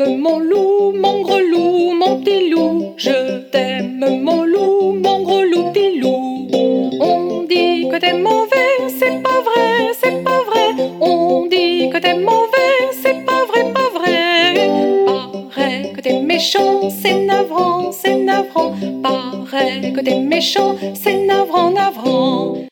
t'aime mon loup, mon gros loup, mon petit loup. Je t'aime mon loup, mon gros loup, petit loup. On dit que t'es mauvais, c'est pas vrai, c'est pas vrai. On dit que t'es mauvais, c'est pas vrai, pas vrai. Paraît que t'es méchant, c'est navrant, c'est navrant. Paraît que t'es méchant, c'est navrant, navrant.